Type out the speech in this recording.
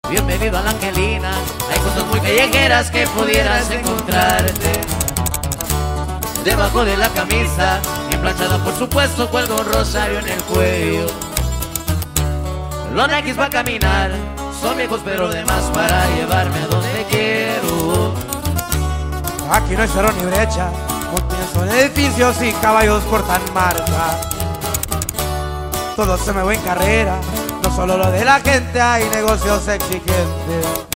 Bienvenido a la Angelina. Hay cosas muy callejeras que pudieras encontrarte debajo de la camisa, bien planchada por supuesto, cuelga un rosario en el cuello. Los Nikes va a caminar, son viejos pero de más para llevarme a donde quiero. Aquí no hay cerro ni brecha, montañas son edificios y caballos cortan marca. Todo se mueve en carrera, no solo lo de la gente, hay negocios exigentes.